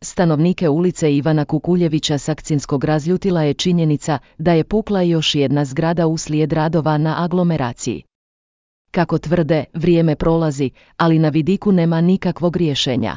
Stanovnike ulice Ivana Kukuljevića Sakcinskog razljutila je činjenica da je pukla još jedna zgrada uslijed radova na aglomeraciji. Kako tvrde, vrijeme prolazi, ali na vidiku nema nikakvog rješenja.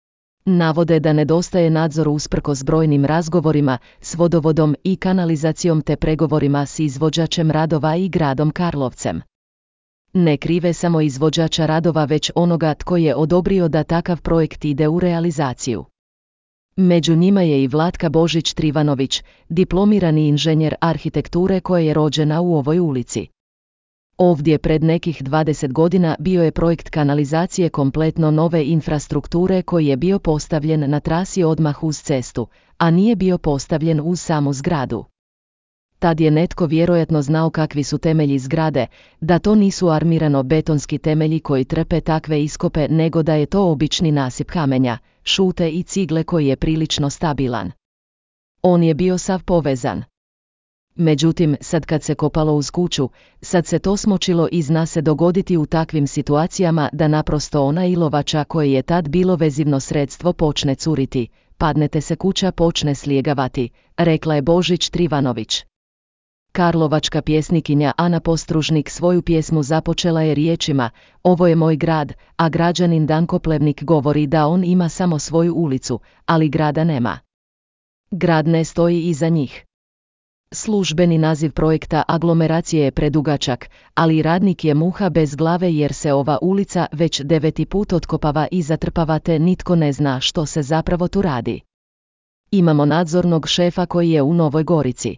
Navode da nedostaje nadzor usprkos brojnim razgovorima s vodovodom i kanalizacijom te pregovorima s izvođačem radova i gradom Karlovcem. Ne krive samo izvođača radova već onoga tko je odobrio da takav projekt ide u realizaciju. Među njima je i Vlatka Božić-Trivanović, diplomirani inženjer arhitekture koja je rođena u ovoj ulici. Ovdje pred nekih 20 godina bio je projekt kanalizacije kompletno nove infrastrukture koji je bio postavljen na trasi odmah uz cestu, a nije bio postavljen uz samu zgradu. Tad je netko vjerojatno znao kakvi su temelji zgrade, da to nisu armirano-betonski temelji koji trpe takve iskope nego da je to obični nasip kamenja, šute i cigle koji je prilično stabilan. On je bio sav povezan. Međutim, sad kad se kopalo uz kuću, sad se to smočilo i zna se dogoditi u takvim situacijama da naprosto ona ilovača koje je tad bilo vezivno sredstvo počne curiti, padnete se kuća počne slijegavati, rekla je Božić-Trivanović. Karlovačka pjesnikinja Ana Postružnik svoju pjesmu započela je riječima: "Ovo je moj grad", a građanin Danko Plevnik govori da on ima samo svoju ulicu, ali grada nema. Grad ne stoji iza njih. Službeni naziv projekta aglomeracije je predugačak, ali radnik je muha bez glave jer se ova ulica već 9. put otkopava i zatrpava te nitko ne zna što se zapravo tu radi. Imamo nadzornog šefa koji je u Novoj Gorici.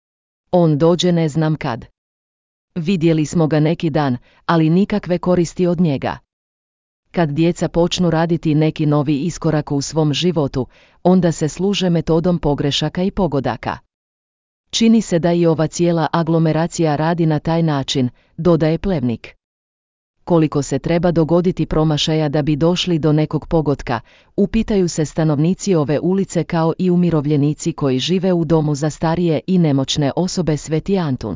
On dođe ne znam kad. Vidjeli smo ga neki dan, ali nikakve koristi od njega. Kad djeca počnu raditi neki novi iskorak u svom životu, onda se služe metodom pogrešaka i pogodaka. Čini se da i ova cijela aglomeracija radi na taj način, dodaje Plevnik. Koliko se treba dogoditi promašaja da bi došli do nekog pogotka, upitaju se stanovnici ove ulice kao i umirovljenici koji žive u domu za starije i nemoćne osobe Sveti Antun.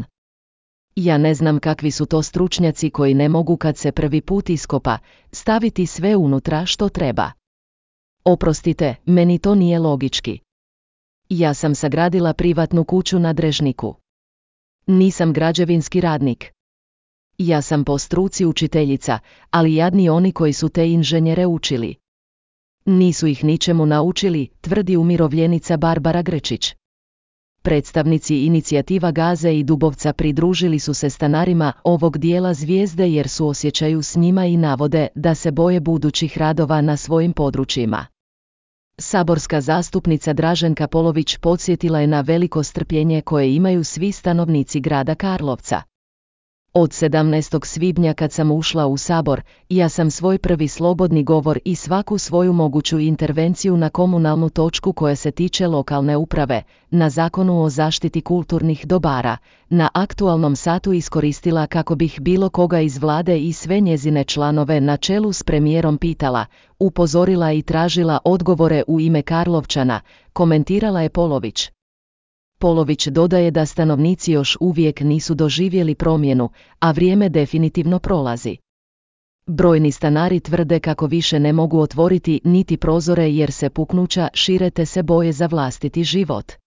Ja ne znam kakvi su to stručnjaci koji ne mogu kad se prvi put iskopa, staviti sve unutra što treba. Oprostite, meni to nije logički. Ja sam sagradila privatnu kuću na Drežniku. Nisam građevinski radnik. Ja sam po struci učiteljica, ali jadni oni koji su te inženjere učili. Nisu ih ničemu naučili, tvrdi umirovljenica Barbara Grečić. Predstavnici inicijativa Gaze i Dubovca pridružili su se stanarima ovog dijela Zvijezde jer suosjećaju s njima i navode da se boje budućih radova na svojim područjima. Saborska zastupnica Draženka Polović podsjetila je na veliko strpljenje koje imaju svi stanovnici grada Karlovca. Od 17. svibnja kad sam ušla u Sabor, ja sam svoj prvi slobodni govor i svaku svoju moguću intervenciju na komunalnu točku koja se tiče lokalne uprave, na Zakonu o zaštiti kulturnih dobara, na aktualnom satu iskoristila kako bih bilo koga iz vlade i sve njezine članove na čelu s premijerom pitala, upozorila i tražila odgovore u ime Karlovčana, komentirala je Polović. Polović dodaje da stanovnici još uvijek nisu doživjeli promjenu, a vrijeme definitivno prolazi. Brojni stanari tvrde kako više ne mogu otvoriti niti prozore jer se puknuća šire te se boje za vlastiti život.